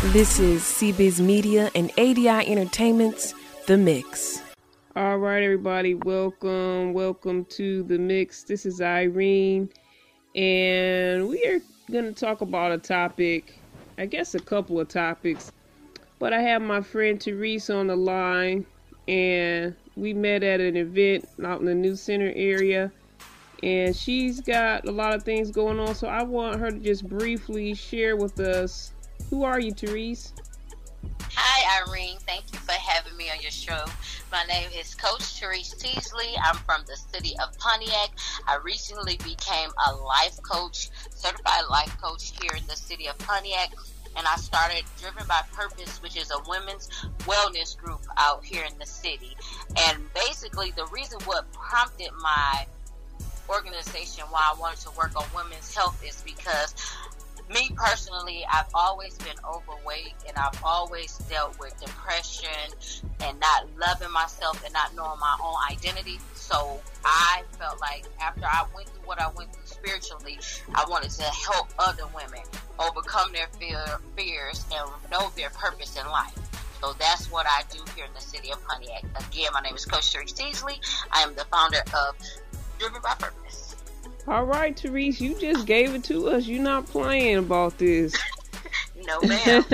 This is CBiz Media and ADI Entertainment's The Mix. All right, everybody, welcome to The Mix. This is Irene, and we are going to talk about a topic, I guess a couple of topics, but I have my friend Therese on the line, and we met at an event out in the New Center area, and she's got a lot of things going on, so I want her to just briefly share with us. Who are you, Therese? Hi, Irene. Thank you for having me on your show. My name is Coach Therese Teasley. I'm from the city of Pontiac. I recently became a life coach, certified life coach here in the city of Pontiac. And I started Driven by Purpose, which is a women's wellness group out here in the city. And basically, the reason what prompted my organization, why I wanted to work on women's health, is because me personally, I've always been overweight, and I've always dealt with depression and not loving myself and not knowing my own identity. So I felt like after I went through what I went through spiritually, I wanted to help other women overcome their fears and know their purpose in life. So that's what I do here in the city of Pontiac. Again, my name is Coach Therese Teasley. I am the founder of Driven by Purpose. All right, Therese, you just gave it to us. You're not playing about this. No, ma'am.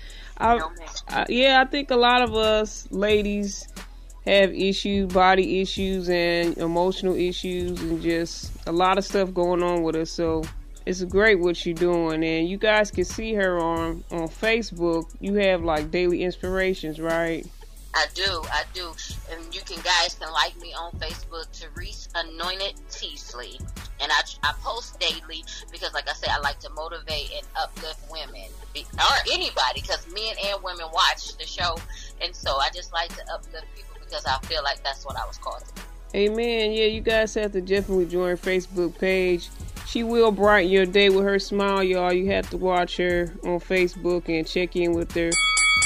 I think a lot of us ladies have issues, body issues and emotional issues, and just a lot of stuff going on with us. So it's great what you're doing. And you guys can see her on Facebook. You have like daily inspirations, right? I do. And guys can like me on Facebook, Therese Anointed Teasley. And I post daily because, like I said, I like to motivate and uplift women, or anybody, because men and women watch the show. And so I just like to uplift people because I feel like that's what I was called to do. Amen. Yeah, you guys have to definitely join her Facebook page. She will brighten your day with her smile, y'all. You have to watch her on Facebook and check in with her.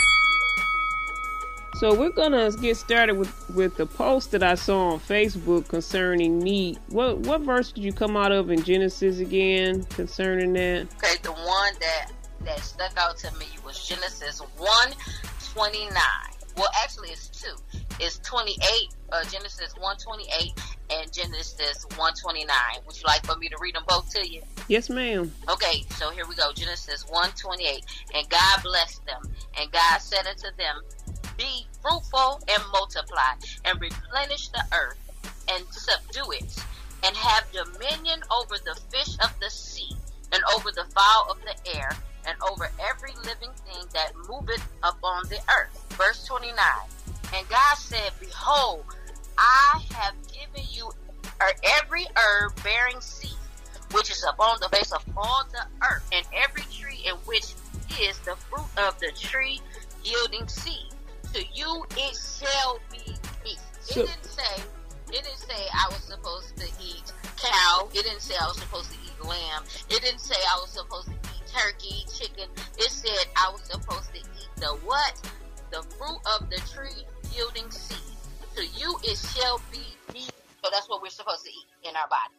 So we're going to get started with the post that I saw on Facebook concerning meat. What verse did you come out of in Genesis again concerning that? Okay, the one that stuck out to me was Genesis 1:29. Well, actually it's two. It's 28, Genesis 1:28 and Genesis 1:29. Would you like for me to read them both to you? Yes, ma'am. Okay, so here we go. Genesis 1:28. And God blessed them, and God said unto them, be fruitful and multiply, and replenish the earth, and subdue it, and have dominion over the fish of the sea, and over the fowl of the air, and over every living thing that moveth upon the earth. Verse 29. And God said, behold, I have given you every herb bearing seed, which is upon the face of all the earth, and every tree in which is the fruit of the tree yielding seed. To you it shall be meat. It didn't say I was supposed to eat cow. It didn't say I was supposed to eat lamb. It didn't say I was supposed to eat turkey, chicken. It said I was supposed to eat the what? The fruit of the tree yielding seed. To you it shall be meat. So that's what we're supposed to eat in our body.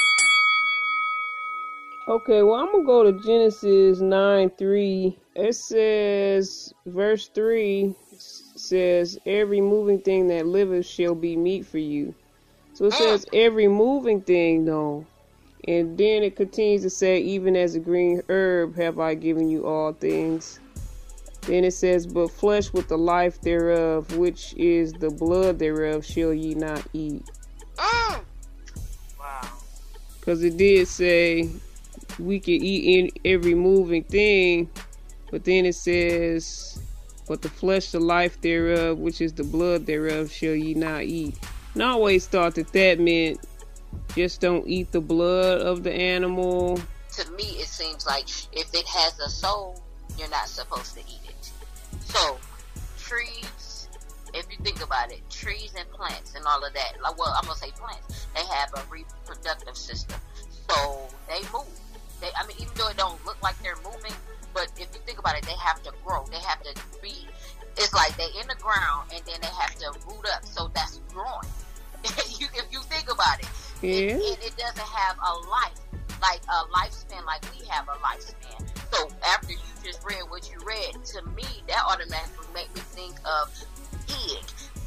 Okay, well, I'm going to go to Genesis 9:3. It says, verse 3 says, every moving thing that liveth shall be meat for you. So it says every moving thing, though. And then it continues to say, even as a green herb have I given you all things. Then it says, but flesh with the life thereof, which is the blood thereof, shall ye not eat. Wow. Because it did say we can eat in every moving thing, but then it says, but the flesh, the life thereof, which is the blood thereof, shall ye not eat. And I always thought that meant just don't eat the blood of the animal. To me, it seems like if it has a soul, you're not supposed to eat it. So, trees, if you think about it, trees and plants and all of that, well, I'm going to say plants, they have a reproductive system. So, they move. Even though it don't look like they're moving, but if you think about it, they have to grow. They have to be, it's like they're in the ground and then they have to root up. So that's growing. If you think about it, it doesn't have a life, like a lifespan like we have a lifespan. So after you just read what what you read, to me, that automatically make me think of pig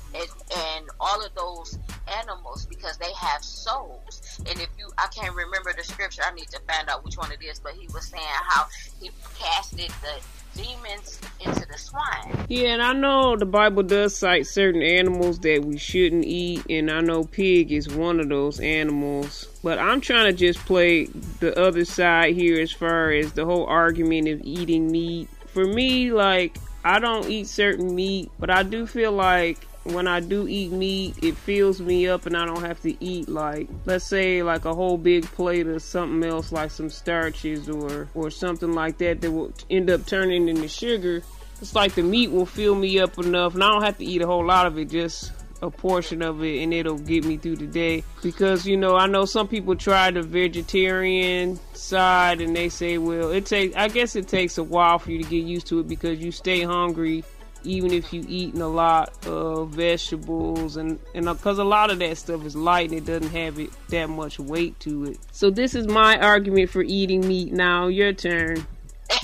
and all of those animals, because they have souls. And I can't remember the scripture, I need to find out which one it is, but he was saying how he casted the demons into the swine. Yeah, and I know the Bible does cite certain animals that we shouldn't eat, and I know pig is one of those animals. But I'm trying to just play the other side here as far as the whole argument of eating meat. For me, like, I don't eat certain meat, but I do feel like when I do eat meat, it fills me up and I don't have to eat, like, let's say, like a whole big plate of something else, like some starches or something like that will end up turning into sugar. It's like the meat will fill me up enough and I don't have to eat a whole lot of it, just a portion of it, and it'll get me through the day. Because, I know some people try the vegetarian side and they say, well, I guess it takes a while for you to get used to it because you stay hungry even if you eating a lot of vegetables, and because a lot of that stuff is light and it doesn't have that much weight to it. So this is my argument for eating meat. Now your turn. So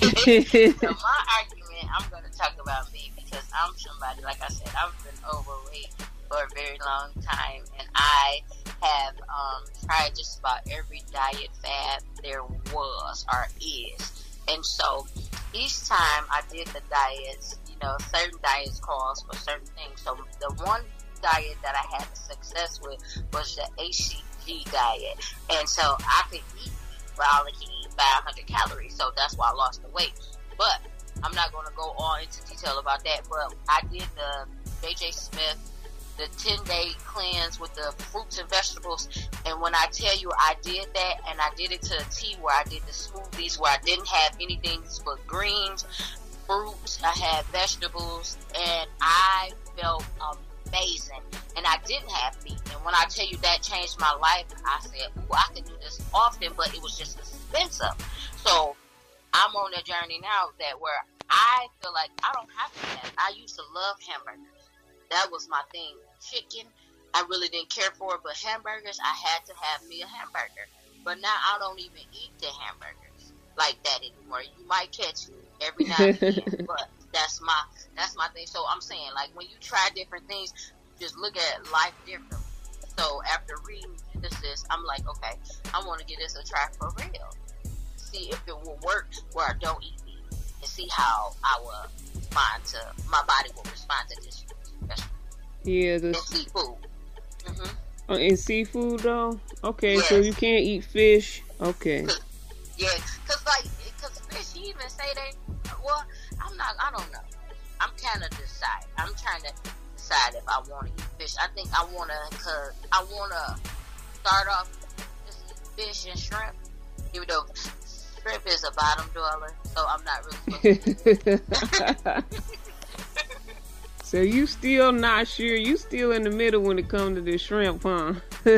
my argument, I'm going to talk about me because I'm somebody, like I said, I've been overweight for a very long time, and I have tried just about every diet fad there was or is. And so each time I did the diets, certain diets calls for certain things. So the one diet that I had success with was the HCG diet. And so I could eat, but I only can eat 500 calories. So that's why I lost the weight. But I'm not going to go on into detail about that. But I did the J.J. Smith, the 10-day cleanse with the fruits and vegetables. And when I tell you I did that, and I did it to a T, where I did the smoothies where I didn't have anything but greens, fruits, I had vegetables, and I felt amazing. And I didn't have meat. And when I tell you that changed my life, I said, ooh, I can do this often, but it was just expensive. So I'm on a journey now that where I feel like I don't have to have. I used to love hamburgers. That was my thing. Chicken, I really didn't care for it, but hamburgers, I had to have me a hamburger. But now I don't even eat the hamburgers like that anymore. You might catch me every now and then, but that's my thing. So I'm saying, like, when you try different things, just look at life different. So after reading Genesis, I'm like, okay, I want to give this a try for real. See if it will work where I don't eat meat, and see how I will my body will respond to this. Yeah, and seafood. Mm-hmm. In seafood though? Okay, yes. So you can't eat fish? Okay. Yeah, cause fish, you even say that, well, I don't know. I'm kind of deciding. I'm trying to decide if I want to eat fish. I think I want to start off just eat fish and shrimp, even though shrimp is a bottom dweller, so I'm not really supposed to. So you still not sure? You still in the middle when it comes to the shrimp, huh? Well,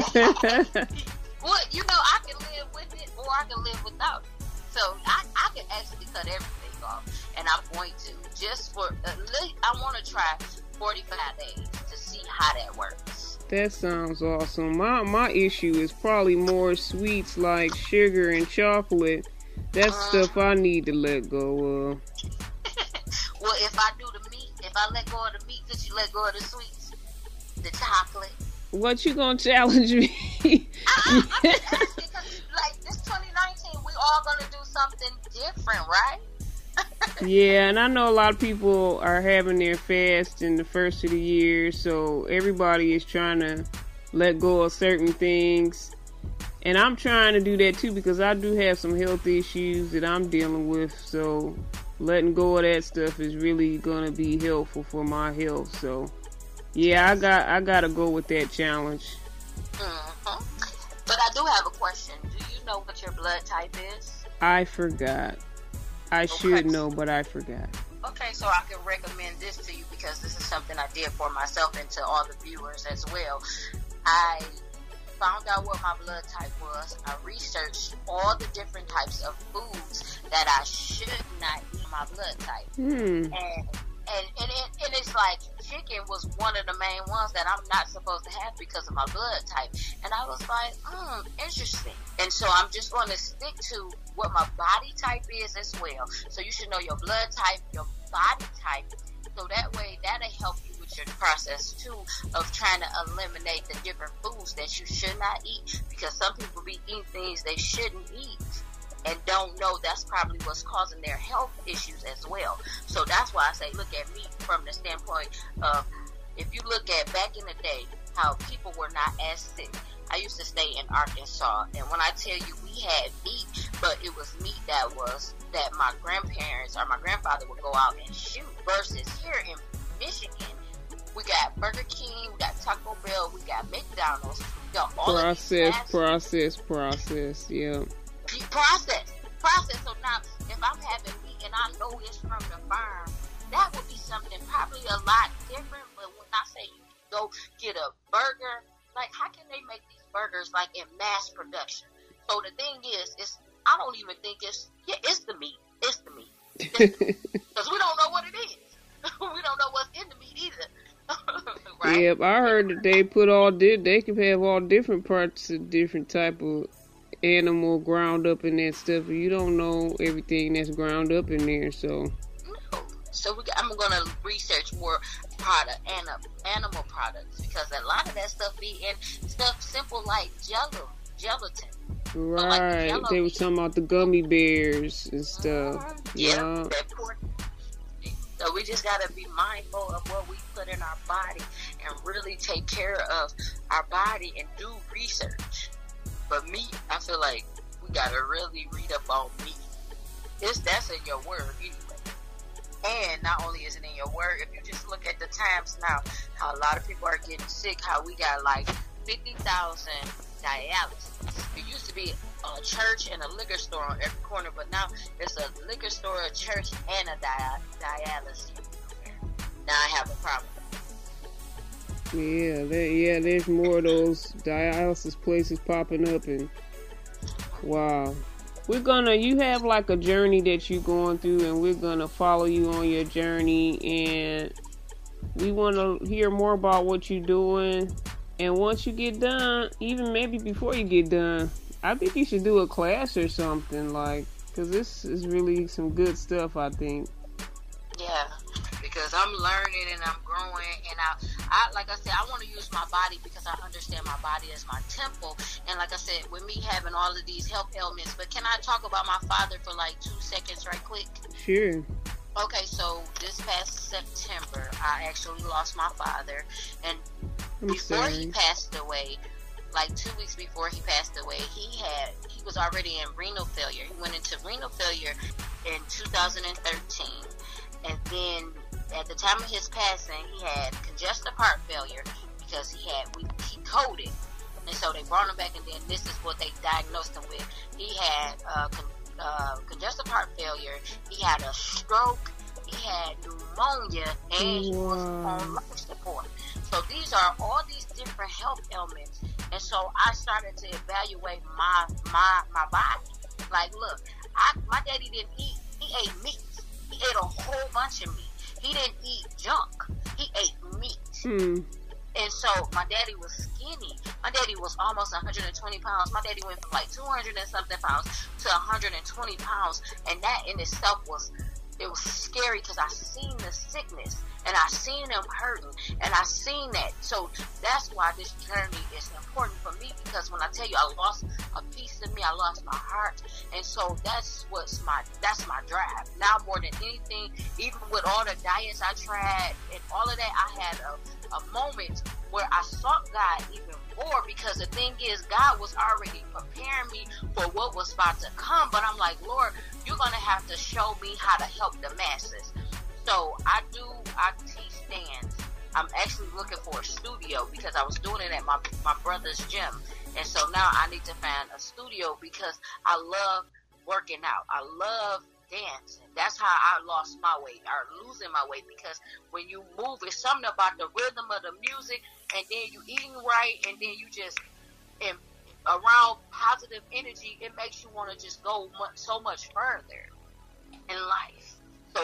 I can live with it or I can live without it. So I can actually cut everything off, and I'm going to just for I want to try 45 days to see how that works. That sounds awesome. My issue is probably more sweets like sugar and chocolate. That's stuff I need to let go of. Well, if I do the meat, if I let go of the meat, could you let go of the sweets, the chocolate? What you gonna challenge me? I'm just asking because, like, this 2019, we all gonna do something different, right? Yeah, and I know a lot of people are having their fast in the first of the year, so everybody is trying to let go of certain things. And I'm trying to do that too because I do have some health issues that I'm dealing with, so letting go of that stuff is really gonna be helpful for my health. So yeah, I gotta go with that challenge. Mm-hmm. But I do have a question. Do you know what your blood type is? I forgot. I should know, but I forgot. Okay, so I can recommend this to you because this is something I did for myself and to all the viewers as well. I found out what my blood type was. I researched all the different types of foods that I should not eat my blood type. And it's like chicken was one of the main ones that I'm not supposed to have because of my blood type. And I was like, interesting. And so I'm just going to stick to what my body type is as well. So you should know your blood type, your body type. So that way, that'll help you with your process too of trying to eliminate the different foods that you should not eat. Because some people be eating things they shouldn't eat and don't know that's probably what's causing their health issues as well. So that's why I say look at meat from the standpoint of, if you look at back in the day, how people were not as sick. I used to stay in Arkansas, and when I tell you we had meat, but it was meat that my grandparents or my grandfather would go out and shoot, versus here in Michigan, we got Burger King, we got Taco Bell, we got McDonald's, we got all process, yeah. Process. So now, if I'm having meat and I know it's from the farm, that would be something probably a lot different. But when I say you go get a burger, like how can they make these burgers like in mass production? So the thing is I don't even think it's the meat. It's the meat. Because we don't know what it is. We don't know what's in the meat either. Right? Yep, I heard that they they can have all different parts of different type of animal ground up in that stuff. You don't know everything that's ground up in there, so. No. So I'm going to research more animal products, because a lot of that stuff be in stuff simple like gelatin. Right. Like they were talking about the gummy bears and stuff. Yeah. So we just got to be mindful of what we put in our body and really take care of our body and do research. But meat, I feel like we got to really read up on meat. That's in your word anyway. And not only is it in your word, if you just look at the times now, how a lot of people are getting sick, how we got like 50,000 dialysis. It used to be a church and a liquor store on every corner, but now it's a liquor store, a church, and a dialysis. Now I have a problem. Yeah, there's more of those dialysis places popping up, and wow. You have like a journey that you're going through, and we're gonna follow you on your journey, and we want to hear more about what you're doing. And once you get done, even maybe before you get done, I think you should do a class or something, like, because this is really some good stuff, I think. Yeah, because I'm learning and I'm growing, and I like I said, I want to use my body because I understand my body as my temple. And like I said, with me having all of these health ailments, but can I talk about my father for like 2 seconds right quick? Sure. Okay, so this past September, I actually lost my father, and before he passed away, like 2 weeks before he passed away, he was already in renal failure. He went into renal failure in 2013. And then at the time of his passing, he had congestive heart failure because he coded. And so they brought him back, and then this is what they diagnosed him with. He had congestive heart failure. He had a stroke. He had pneumonia, and he was on life support. So these are all these different health ailments. And so I started to evaluate my body. Like, look, my daddy didn't eat. He ate meat. He ate a whole bunch of meat. He didn't eat junk. He ate meat. And so my daddy was skinny. My daddy was almost 120 pounds. My daddy went from like 200 and something pounds to 120 pounds. And that in itself was scary, because I seen the sickness and I seen him hurting and I seen that. So that's why this journey is important for me, because when I tell you I lost a piece of me, I lost my heart. And so that's my drive. Now more than anything, even with all the diets I tried and all of that, I had a moment where I sought God even more, because the thing is, God was already preparing me for what was about to come. But I'm like, Lord, you're going to have to show me how to help the masses. So I teach dance. I'm actually looking for a studio, because I was doing it at my brother's gym. And so now I need to find a studio, because I love working out. I love dancing. That's how I lost my weight, or losing my weight, because when you move, it's something about the rhythm of the music, and then you eating right, and then you just around positive energy. It makes you want to just go so much further in life. So that's what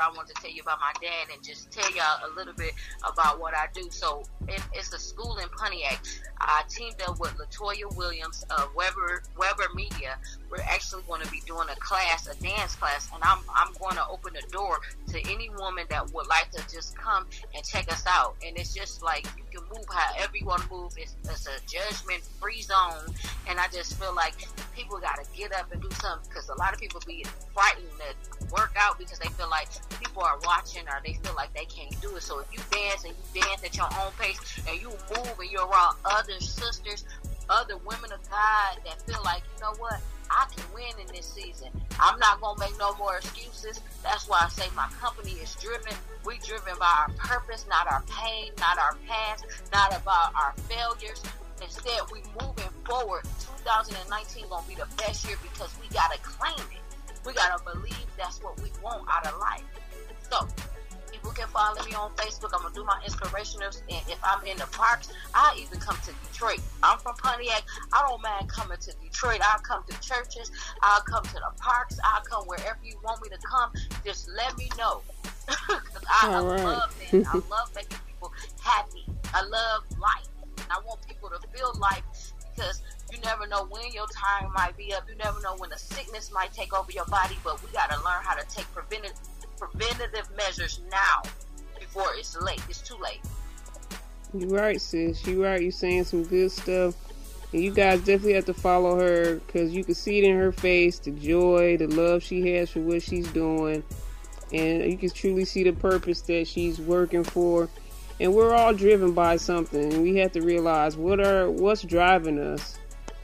I wanted to tell you about my dad and just tell y'all a little bit about what I do. So it's a school in Pontiac. I teamed up with Latoya Williams of Weber Media. We're actually going to be doing a dance class, and I'm going to open the door to any woman that would like to just come and check us out. And it's just like you can move however you want to move. It's a judgment-free zone, and I just feel like people got to get up and do something, because a lot of people be frightened to work out because they feel like people are watching, or they feel like they can't do it. So if you dance and you dance at your own pace and you move and you're around other sisters, other women of God that feel like, you know what, I can win in this season. I'm not going to make no more excuses. That's why I say my company is driven. We driven by our purpose, not our pain, not our past, not about our failures. Instead, we moving forward. 2019 going to be the best year because we got to claim it. We got to believe that's what we want out of life. So, people can follow me on Facebook. I'm going to do my inspirationals. And if I'm in the parks, I'll even come to Detroit. I'm from Pontiac. I don't mind coming to Detroit. I'll come to churches. I'll come to the parks. I'll come wherever you want me to come. Just let me know. Because I love it. I love making people happy. I love life. I want people to feel life, because you never know when your time might be up. You never know when a sickness might take over your body, but we got to learn how to take preventative measures now before it's late. It's too late. You're right, sis. You're right. You're saying some good stuff. And you guys definitely have to follow her, because you can see it in her face, the joy, the love she has for what she's doing. And you can truly see the purpose that she's working for. And we're all driven by something. And we have to realize what's driving us.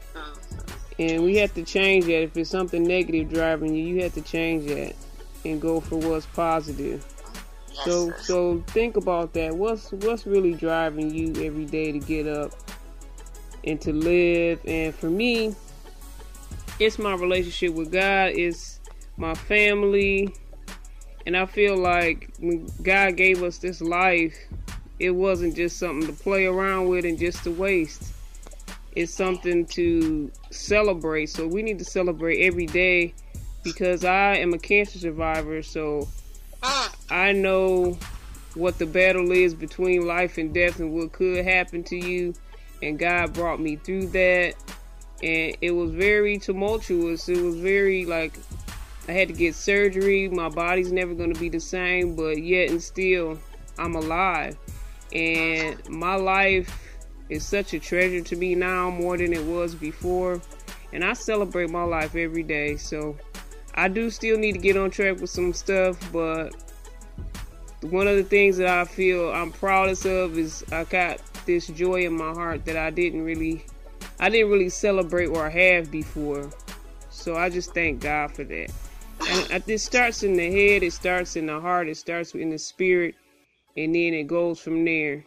And we have to change that. If it's something negative driving you, you have to change that and go for what's positive. Yes, so think about that. What's really driving you every day to get up and to live? And for me, it's my relationship with God. It's my family. And I feel like when God gave us this life, it wasn't just something to play around with and just to waste. It's something to celebrate. So we need to celebrate every day, because I am a cancer survivor. So I know what the battle is between life and death and what could happen to you. And God brought me through that. And it was very tumultuous. It was very I had to get surgery. My body's never going to be the same, but yet and still I'm alive. And my life is such a treasure to me now, more than it was before. And I celebrate my life every day. So I do still need to get on track with some stuff, but one of the things that I feel I'm proudest of is I got this joy in my heart that I didn't really celebrate or have before. So I just thank God for that. And it starts in the head, it starts in the heart, it starts in the spirit, and then it goes from there.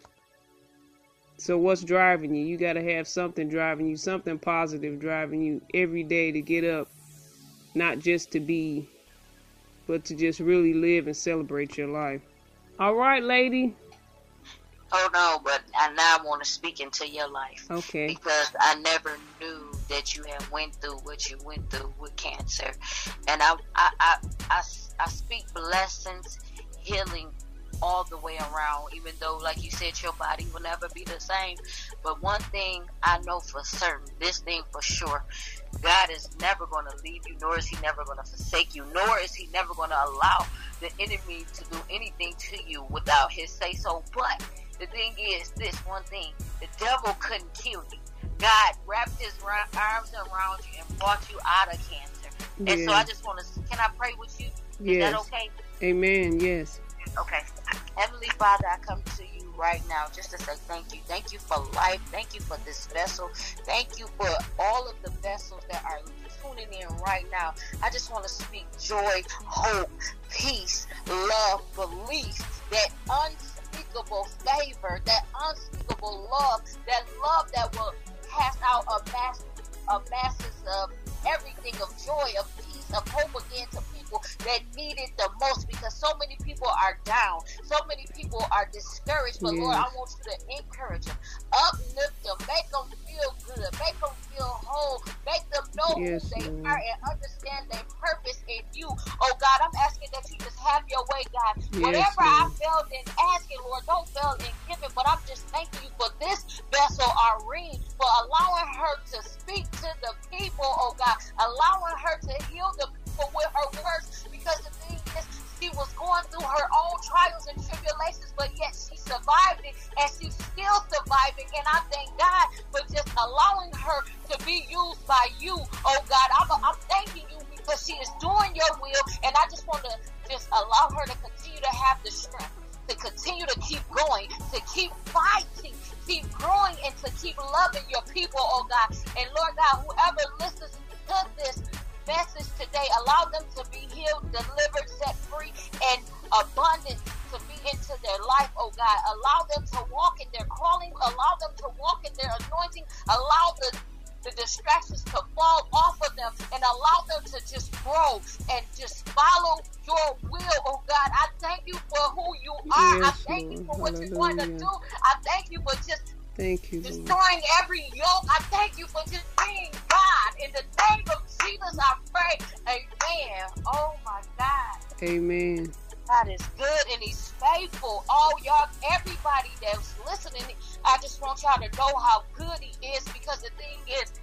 So what's driving you? You got to have something driving you, something positive driving you every day to get up, not just to be, but to just really live and celebrate your life. All right, lady. Oh no, but now I want to speak into your life. Okay. Because I never knew that you had went through what you went through with cancer, and I speak blessings, healing all the way around. Even though, like you said, your body will never be the same. But one thing I know for certain, this thing for sure, God is never going to leave you, nor is He never going to forsake you, nor is He never going to allow the enemy to do anything to you without His say so. But the thing is, this one thing, the devil couldn't kill you. God wrapped His arms around you and brought you out of cancer. Yeah. And so I just want to, can I pray with you? Is that okay? Amen. Yes. Okay. Heavenly Father, I come to you right now just to say thank you. Thank you for life. Thank you for this vessel. Thank you for all of the vessels that are tuning in right now. I just want to speak joy, hope, peace, love, belief, that unspeakable favor, that unspeakable love that will cast out a masses of everything, of joy, of peace, of hope again, to people people that need it the most, because so many people are down. So many people are discouraged. But Lord, I want you to encourage them, uplift them, make them feel good, make them feel whole, make them know who they are and understand their purpose in you. Oh God, I'm asking that you just have your way, God. Whatever I failed in asking, Lord, don't fail in giving. But I'm just thanking you for this vessel, Irene, for allowing her to speak to the people, oh God, allowing her to heal the people with her words, because the thing is, she was going through her own trials and tribulations, but yet she survived it, and she's still surviving. And I thank God for just allowing her to be used by you, oh God. I'm thanking you because she is doing your will, and I just want to just allow her to continue to have the strength, to continue to keep going, to keep fighting, keep growing, and to keep loving your people, oh God. And Lord God, whoever listens to this message today, allow them to be healed, delivered, set free, and abundant to be into their life, oh God. Allow them to walk in their calling, allow them to walk in their anointing, allow the distractions to fall off of them, and allow them to just grow and just follow your will, oh God. I thank you for who you are. I thank you for what you're going to do. I thank you for just destroying every yoke. I thank you for just being God. In the name of Jesus, I pray. Amen. Oh my God. Amen. God is good and he's faithful. Oh, y'all, everybody that's listening, I just want y'all to know how good he is, because the thing is,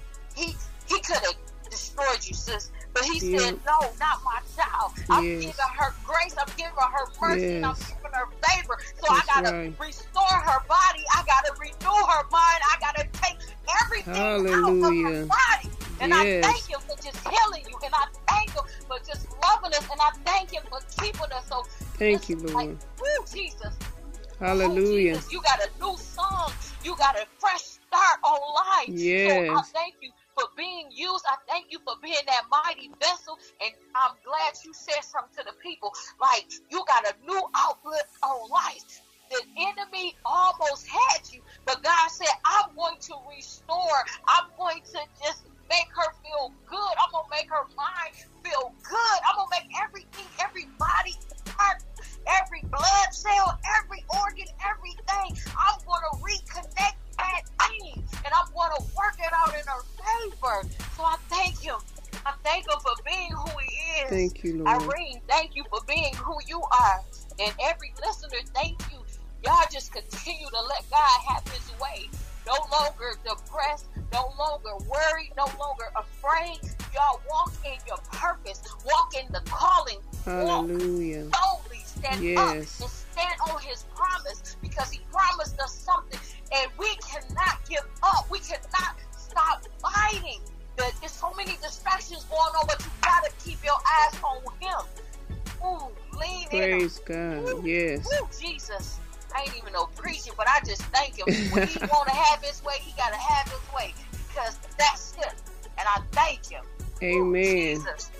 he could have destroyed you, sis, but he said, no, not my child. I'm giving her grace, I'm giving her mercy, and I'm giving her favor. So I gotta restore her body, I gotta renew her mind, I gotta take everything out of her body. And I thank him for just healing you, and I thank him for just loving us, and I thank him for keeping us. So thank you, Lord. Like, woo, Jesus. Hallelujah. Oh, Jesus, you got a new song. You got a fresh start on life. Yes. So I thank you for being used. I thank you for being that mighty vessel. And I'm glad you said something to the people. Like, you got a new outlook on life. The enemy almost had you. But God said, I'm going to restore. I'm going to just make her feel good. I'm going to make her mind feel good. I'm going to make everything, every body part, every blood cell, every organ, everything. I'm going to reconnect that thing, and I'm going to work it out in her favor. So I thank him. I thank him for being who he is. Thank you, Lord. Irene, thank you for being who you are. And every listener, thank you. Y'all just continue to let God have his way. No longer depressed, no longer worried, no longer afraid. Y'all walk in your purpose. Walk in the calling. Hallelujah. Walk boldly. Stand up and stand on his promise, because he promised us something, and we cannot give up. We cannot stop fighting. There's so many distractions going on, but you gotta keep your eyes on him. Ooh, lean in. Praise God. Ooh, yes. Ooh, Jesus. I ain't even no preacher, but I just thank him. When he want to have his way, he got to have his way, because that's it. And I thank him. Amen. Ooh, Jesus.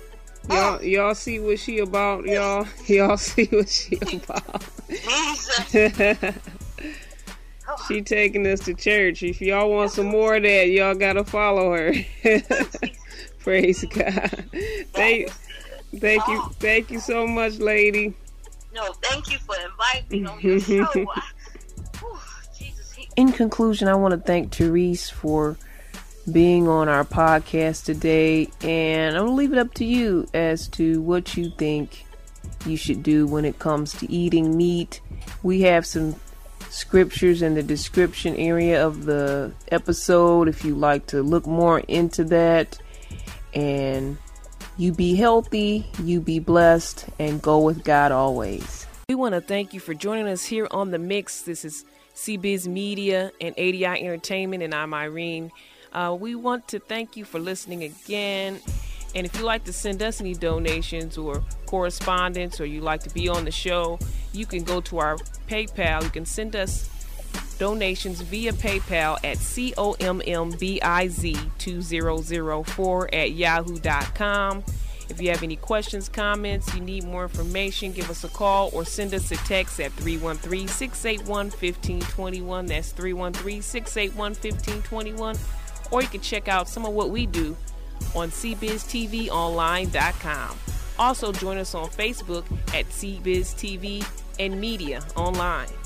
Y'all see what she about, y'all? Y'all see what she about? Jesus. She taking us to church. If y'all want some more of that, y'all got to follow her. Praise God. Thank you so much, lady. No, thank you for inviting me on your show. In conclusion, I want to thank Therese for being on our podcast today, and I'm going to leave it up to you as to what you think you should do when it comes to eating meat. We have some scriptures in the description area of the episode if you like to look more into that. And you be healthy, you be blessed, and go with God always. We want to thank you for joining us here on The Mix. This is CBiz Media and ADI Entertainment, and I'm Irene. We want to thank you for listening again. And if you like to send us any donations or correspondence, or you like to be on the show, you can go to our PayPal. You can send us donations via PayPal at COMMBIZ2004@yahoo.com. If you have any questions, comments, you need more information, give us a call or send us a text at 313-681-1521. That's 313-681-1521. Or you can check out some of what we do on CBizTVOnline.com. Also join us on Facebook at CBiz TV and Media Online.